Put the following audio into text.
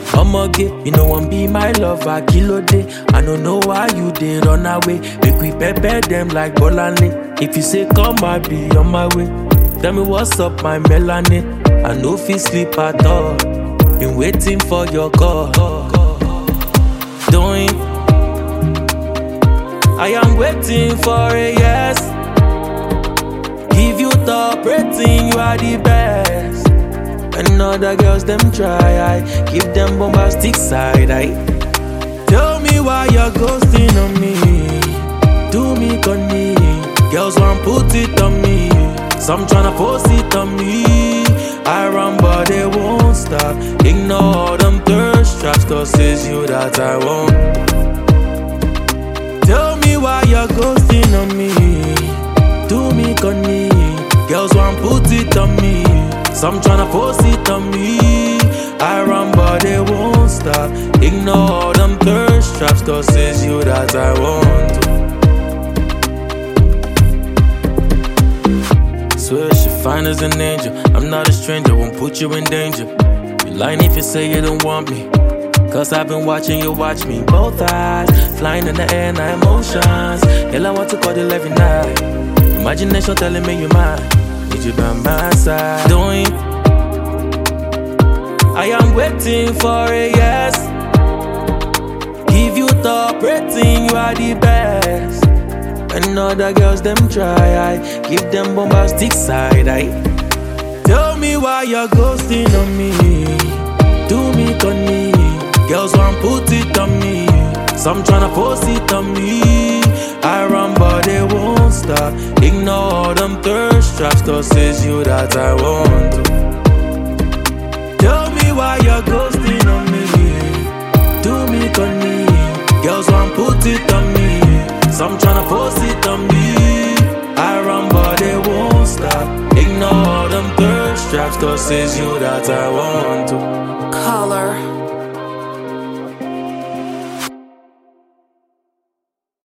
I'ma get, you know I'm be my lover, kilo day. I don't know why you did run away. Make we pepper them like Bolanle. If you say come, I be on my way. Tell me what's up, my melanin. I no fit sleep at all. Been waiting for your call. Doing, I am waiting for a yes. Give you top rating, you are the best. And other girls them try, I give them bombastic side. I tell me why you're ghosting on me. Do me conny. Girls want put it on me. Some tryna force it on me. I run but they won't stop. Ignore all them thirst traps, cause it's you that I want. Tell me why you're ghosting on me. Do me conny. Girls want put it on me. Some tryna force it on me. I run but they won't stop. Ignore all them thirst traps, cause it's you that I want. Swear she fine as an angel. I'm not a stranger, won't put you in danger. You lying if you say you don't want me, cause I've been watching you watch me. Both eyes, flying in the air, now emotions. Girl, I want to call you every night. Imagination telling me you're mine. Need you by my side. Doing, I am waiting for a yes. Give you top rating, you are the best. And other girls them try, I give them bombastic side. I tell me why you're ghosting on me. Do me conny. Girls want put it on me. Some tryna force it on me. I run but they won't stop. Ignore all them thirst traps, cause it's you that I want. Tell me why you're ghosting on me. Do me conny. Girls want put it on me. Some tryna force it on me. I run but they won't stop. Ignore all them thirst traps, cause it's you that I want to. Color.